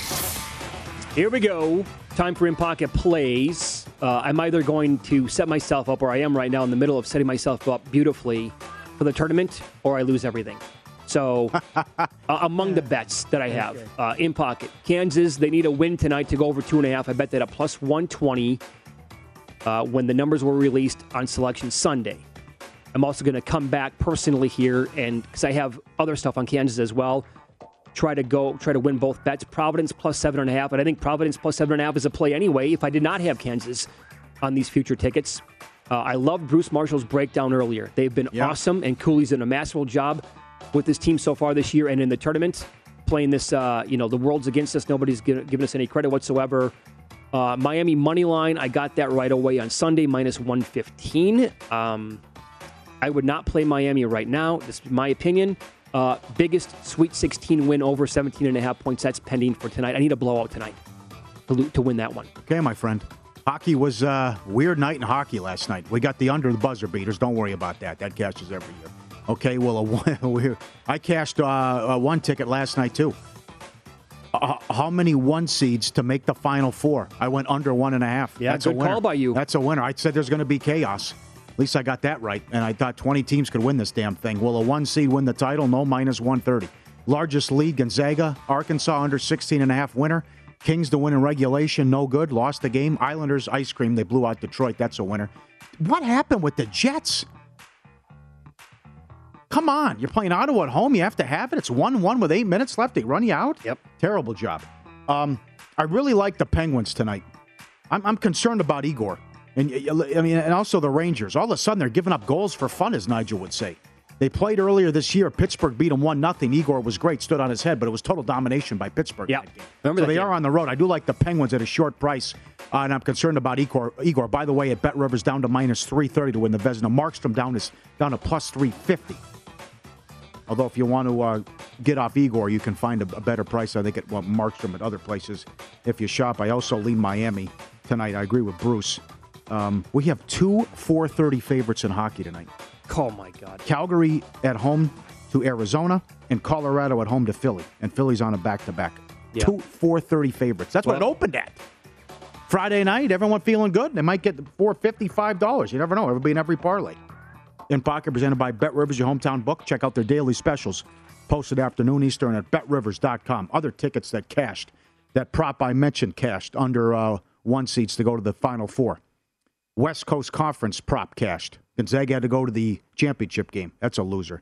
Here we go. Time for In Pocket Plays. I'm either going to set myself up, or I am right now in the middle of setting myself up beautifully for the tournament, or I lose everything. So, among the bets that I have, In Pocket, Kansas, they need a win tonight to go over 2.5. I bet that at plus 120 when the numbers were released on Selection Sunday. I'm also going to come back personally here, and because I have other stuff on Kansas as well, try to win both bets. Providence plus 7.5, and I think Providence plus 7.5 is a play anyway if I did not have Kansas on these future tickets. I loved Bruce Marshall's breakdown earlier. They've been awesome, and Cooley's done a masterful job with this team so far this year and in the tournament, playing this, the world's against us. Nobody's given us any credit whatsoever. Miami money line, I got that right away on Sunday, minus 115. I would not play Miami right now. This is my opinion. Biggest Sweet 16 win over 17.5 points. That's pending for tonight. I need a blowout tonight to win that one. Okay, my friend. Hockey was a weird night in hockey last night. We got the under the buzzer beaters. Don't worry about that. That cashes every year. Okay, well, I cashed one ticket last night, too. How many one seeds to make the Final Four? I went under 1.5. Yeah, that's good call by you. That's a winner. I said there's going to be chaos. At least I got that right. And I thought 20 teams could win this damn thing. Will a one seed win the title? No, minus 130. Largest lead, Gonzaga. Arkansas under 16.5 winner. Kings to win in regulation, no good. Lost the game. Islanders, ice cream. They blew out Detroit. That's a winner. What happened with the Jets? Come on. You're playing Ottawa at home. You have to have it. It's 1-1 with 8 minutes left. They run you out? Yep. Terrible job. I really like the Penguins tonight. I'm concerned about Igor. And also the Rangers. All of a sudden, they're giving up goals for fun, as Nigel would say. They played earlier this year. Pittsburgh beat them 1-0. Igor was great, stood on his head, but it was total domination by Pittsburgh. Yeah, so they are on the road. I do like the Penguins at a short price, and I'm concerned about Igor. By the way, at Bet Rivers down to minus 330 to win the Vezina. Markstrom down to plus 350. Although if you want to get off Igor, you can find a better price, I think, at Markstrom at other places if you shop. I also lean Miami tonight. I agree with Bruce. We have 2 4:30 favorites in hockey tonight. Oh, my God. Calgary at home to Arizona and Colorado at home to Philly. And Philly's on a back-to-back. Yeah. 2 4:30 favorites. That's what it opened at. Friday night, everyone feeling good. They might get $4.50, $5. You never know. Everybody in every parlay. In Pocket, presented by Bet Rivers, your hometown book. Check out their daily specials. Posted afternoon Eastern at betrivers.com. Other tickets that cashed. That prop I mentioned cashed under one seats to go to the Final Four. West Coast Conference prop cashed. Gonzaga had to go to the championship game. That's a loser.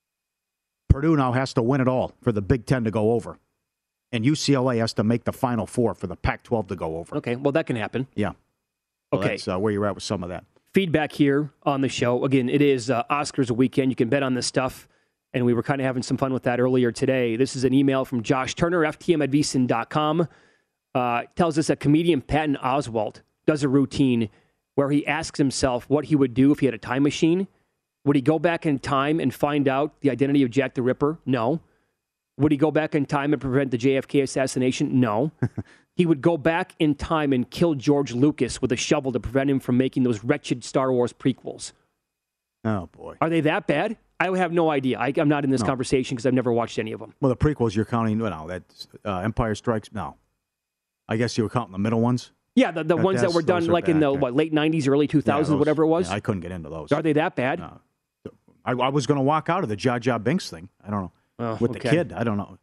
Purdue now has to win it all for the Big Ten to go over. And UCLA has to make the Final Four for the Pac-12 to go over. Okay, well, that can happen. Yeah. So okay. That's where you're at with some of that. Feedback here on the show. Again, it is Oscars weekend. You can bet on this stuff. And we were kind of having some fun with that earlier today. This is an email from Josh Turner, ftm@vsin.com. Tells us that comedian Patton Oswalt does a routine where he asks himself what he would do if he had a time machine. Would he go back in time and find out the identity of Jack the Ripper? No. Would he go back in time and prevent the JFK assassination? No. He would go back in time and kill George Lucas with a shovel to prevent him from making those wretched Star Wars prequels. Oh, boy. Are they that bad? I have no idea. I'm not in this conversation because I've never watched any of them. Well, the prequels you're counting, that's Empire Strikes. No. I guess you were counting the middle ones? Yeah, the ones that were done like in the late 90s, early 2000s, whatever it was. Yeah, I couldn't get into those. Are they that bad? No. I was going to walk out of the Jar Jar Binks thing. I don't know. The kid. I don't know.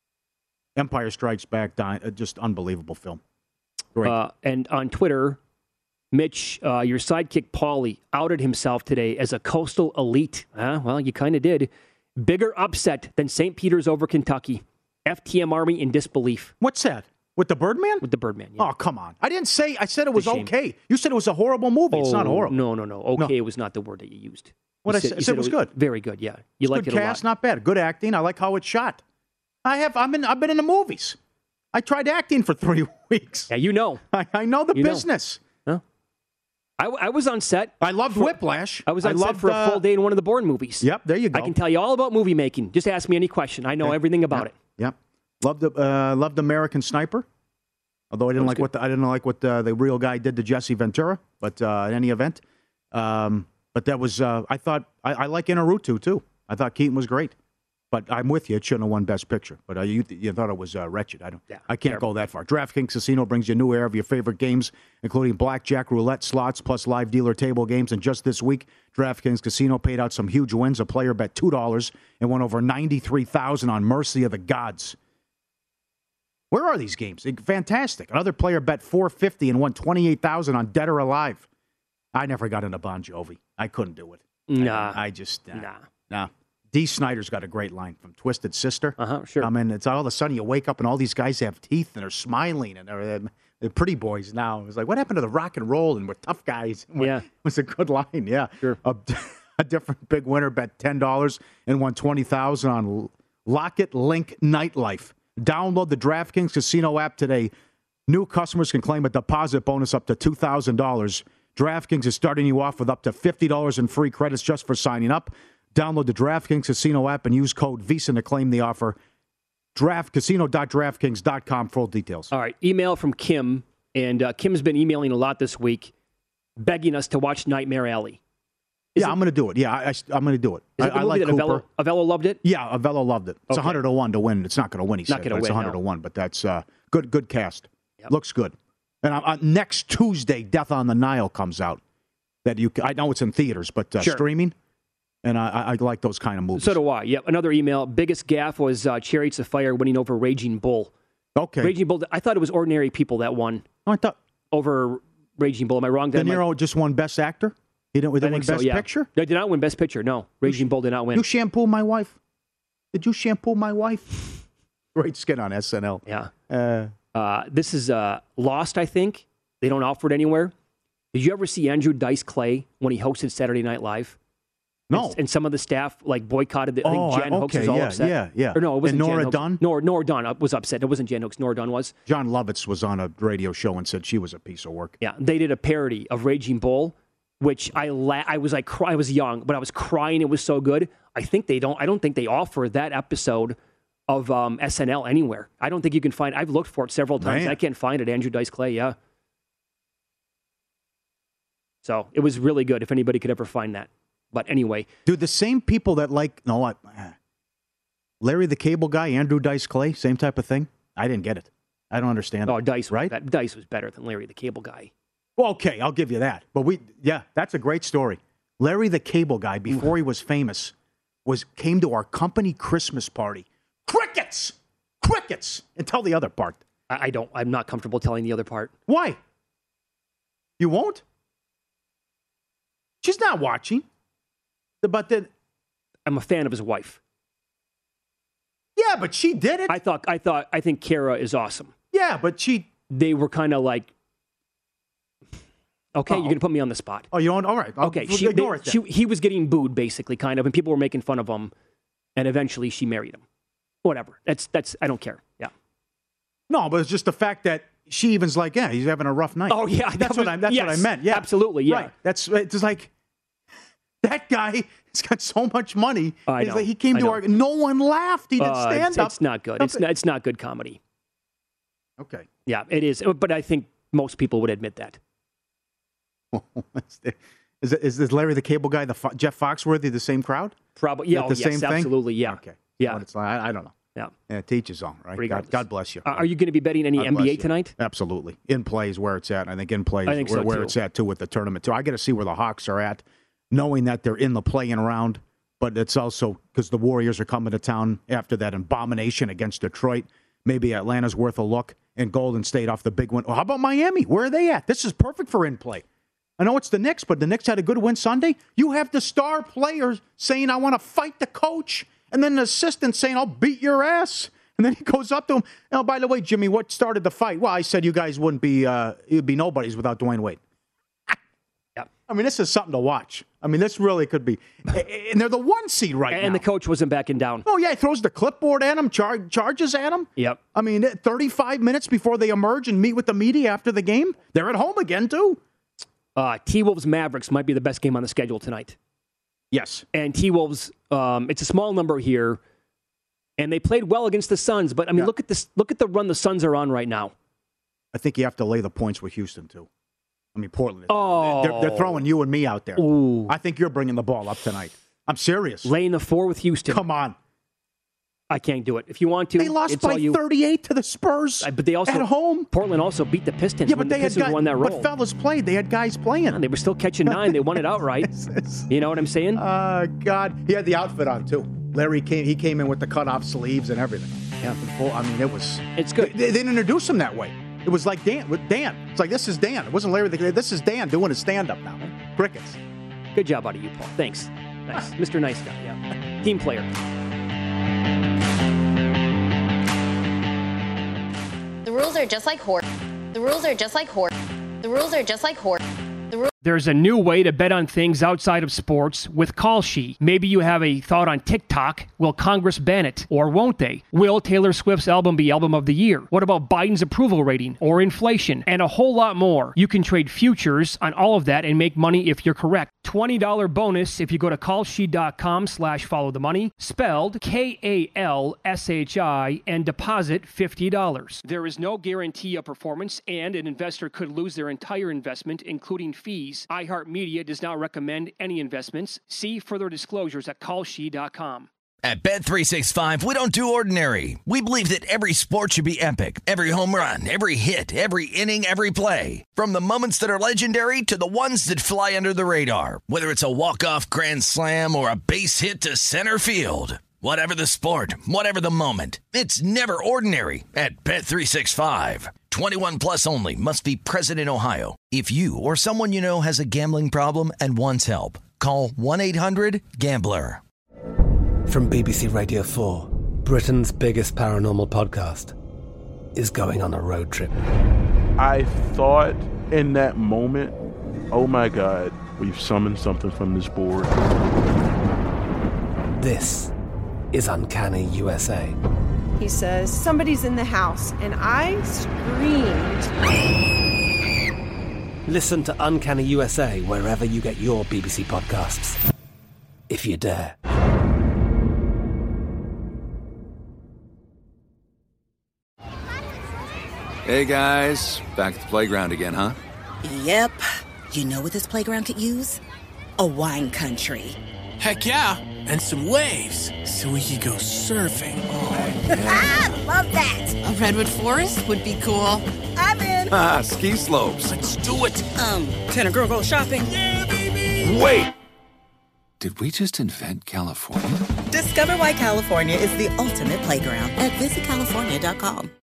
Empire Strikes Back, just unbelievable film. Great. And on Twitter, Mitch, your sidekick Paulie outed himself today as a coastal elite. Well, you kind of did. Bigger upset than St. Peter's over Kentucky. FTM Army in disbelief. What's that? With the Birdman? With the Birdman, yeah. Oh, come on. I said it was It's a shame. okay. You said it was a horrible movie. It's not horrible. No. Okay was not the word that you used. What I said it was good. Very good, yeah. You liked good it cast, a lot. not bad. Good acting. I like how it's shot. I've been in the movies. I tried acting for 3 weeks. Yeah, you know. I know the business. Huh? I was on set. I loved Whiplash. I was on set for a full day in one of the Bourne movies. Yep, there you go. I can tell you all about movie making. Just ask me any question. I know everything about it. Yep. Loved American Sniper. Although I didn't like what the real guy did to Jesse Ventura, but in any event, but that was I thought I like Inarutu too. I thought Keaton was great, but I'm with you. It shouldn't have won Best Picture, but you thought it was wretched. I can't go that far. DraftKings Casino brings you a new era of your favorite games, including blackjack, roulette, slots, plus live dealer table games. And just this week, DraftKings Casino paid out some huge wins. A player bet $2 and won over $93,000 on Mercy of the Gods. Where are these games? Fantastic. Another player bet $450 and won $28,000 on Dead or Alive. I never got into Bon Jovi. I couldn't do it. Nah. I just nah. Dee Snider's got a great line from Twisted Sister. Sure. I mean, it's all of a sudden you wake up and all these guys have teeth and they're smiling and they're pretty boys now. It was like, what happened to the rock and roll and we're tough guys? It was a good line. Yeah. Sure. A different big winner bet $10 and won $20,000 on Locket Link Nightlife. Download the DraftKings Casino app today. New customers can claim a deposit bonus up to $2,000. DraftKings is starting you off with up to $50 in free credits just for signing up. Download the DraftKings Casino app and use code VEASAN to claim the offer. Casino.draftkings.com for full details. All right, email from Kim, and Kim's been emailing a lot this week, begging us to watch Nightmare Alley. I'm going to do it. Yeah, I'm going to do it. I like Cooper. Avello loved it? Yeah, Avello loved it. It's 100-1 to win. It's not going to win, he said. It's 100-1, but that's good cast. Yep. Looks good. And next Tuesday, Death on the Nile comes out. I know it's in theaters, but streaming. And I like those kind of movies. So do I. Yep. Another email. Biggest gaffe was Chariots of Fire winning over Raging Bull. Okay. Raging Bull. I thought it was Ordinary People that won. Oh, I thought over Raging Bull. Am I wrong? De Niro just won Best Actor. He didn't win Best Picture. They did not win Best Picture. No, Raging Bull did not win. You shampoo my wife. Did you shampoo my wife? Great skit on SNL. Yeah. This is Lost. I think they don't offer it anywhere. Did you ever see Andrew Dice Clay when he hosted Saturday Night Live? No. And some of the staff boycotted it. I think Jan Hooks was all upset. Yeah. Or no, it wasn't and Nora Jan Dunn? Nora Dunn was upset. It wasn't Jan Hooks. Nora Dunn was. John Lovitz was on a radio show and said she was a piece of work. Yeah. They did a parody of Raging Bull, which I was like, I was young, but I was crying. It was so good. I don't think they offer that episode of SNL anywhere. I don't think you can find. I've looked for it several times. I can't find it. Andrew Dice Clay. Yeah. So it was really good. If anybody could ever find that. But anyway. Dude, the same people that Larry the Cable Guy, Andrew Dice Clay, same type of thing. I didn't get it. I don't understand it. Dice, right? Dice was better than Larry the Cable Guy. Well, okay, I'll give you that. But that's a great story. Larry the Cable Guy, before he was famous, came to our company Christmas party. Crickets! And tell the other part. I'm not comfortable telling the other part. Why? You won't? She's not watching. But then I'm a fan of his wife. Yeah, but she did it. I think Kara is awesome. Yeah, but they were kind of like, okay, you're going to put me on the spot. Oh, you don't? All right. Okay. He was getting booed, basically, kind of, and people were making fun of him, and eventually she married him. Whatever. That's I don't care. Yeah. No, but it's just the fact that she even's like, yeah, he's having a rough night. Oh, yeah. That's what I meant. Yeah. Absolutely, yeah. Right. It's like, that guy has got so much money. I know. He came to our... No one laughed. He did stand up. It's not good. It's not good comedy. Okay. Yeah, it is. But I think most people would admit that. Is Larry the Cable Guy, Jeff Foxworthy, the same crowd? Probably. Yeah. Same thing? Absolutely. Yeah. Okay. Yeah. It's like, I don't know. Yeah. To each his own, right? God bless you. Are you going to be betting any NBA tonight? Absolutely. In play is where it's at. I think in play is so where it's at, too, with the tournament, too. I got to see where the Hawks are at, knowing that they're in the play-in round, but it's also because the Warriors are coming to town after that abomination against Detroit. Maybe Atlanta's worth a look, and Golden State off the big win. Well, how about Miami? Where are they at? This is perfect for in-play. I know it's the Knicks, but the Knicks had a good win Sunday. You have the star players saying, I want to fight the coach, and then the assistant saying, I'll beat your ass. And then he goes up to him. Oh, by the way, Jimmy, what started the fight? Well, I said you guys wouldn't be you'd be nobodies without Dwayne Wade. Yep. I mean, this is something to watch. I mean, this really could be. And they're the 1 seed right now. And the coach wasn't backing down. Oh, yeah, he throws the clipboard at him, charges at him. Yep. I mean, 35 minutes before they emerge and meet with the media after the game. They're at home again, too. T-Wolves Mavericks might be the best game on the schedule tonight. Yes. And T-Wolves, it's a small number here, and they played well against the Suns. But, I mean, look at this. Look at the run the Suns are on right now. I think you have to lay the points with Houston, too. I mean, Portland. Oh. They're throwing you and me out there. Ooh. I think you're bringing the ball up tonight. I'm serious. Laying the 4 with Houston. Come on. I can't do it. If you want to, they lost by 38 to the Spurs. But they also at home. Portland also beat the Pistons. Yeah, but when they the had Pistons guys, won that roll. But fellas played. They had guys playing. Yeah, they were still catching 9. They won it outright. You know what I'm saying? God, he had the outfit on too. Larry came. He came in with the cut-off sleeves and everything. Yeah, I mean, it's good. They didn't introduce him that way. It was like Dan. With Dan, it's like this is Dan. It wasn't Larry. This is Dan doing his stand-up now. Crickets. Good job out of you, Paul. Thanks. Nice, Mr. Nice Guy. Yeah, team player. The rules are just like horse. The rules are just like horse. The rules are just like horse. There's a new way to bet on things outside of sports with Call Sheet. Maybe you have a thought on TikTok. Will Congress ban it? Or won't they? Will Taylor Swift's album be album of the year? What about Biden's approval rating or inflation? And a whole lot more. You can trade futures on all of that and make money if you're correct. $20 bonus if you go to callsheet.com/followthemoney, spelled KALSHI, and deposit $50. There is no guarantee of performance, and an investor could lose their entire investment, including fees. iHeartMedia does not recommend any investments. See further disclosures at callsheet.com. At Bet365, we don't do ordinary. We believe that every sport should be epic. Every home run, every hit, every inning, every play. From the moments that are legendary to the ones that fly under the radar. Whether it's a walk-off grand slam or a base hit to center field. Whatever the sport, whatever the moment. It's never ordinary at Bet365. 21 plus only. Must be present in Ohio. If you or someone you know has a gambling problem and wants help, call 1-800-GAMBLER. From BBC Radio 4, Britain's biggest paranormal podcast is going on a road trip. I thought in that moment, oh my God, we've summoned something from this board. This is Uncanny USA. He says, somebody's in the house, and I screamed. Listen to Uncanny USA wherever you get your BBC podcasts, if you dare. Hey guys, back at the playground again, huh? Yep. You know what this playground could use? A wine country. Heck yeah, and some waves so we could go surfing. Oh, yeah. Love that. A redwood forest would be cool. I'm in. Ski slopes. Let's do it. Can a girl go shopping? Yeah, baby. Wait. Did we just invent California? Discover why California is the ultimate playground at visitcalifornia.com.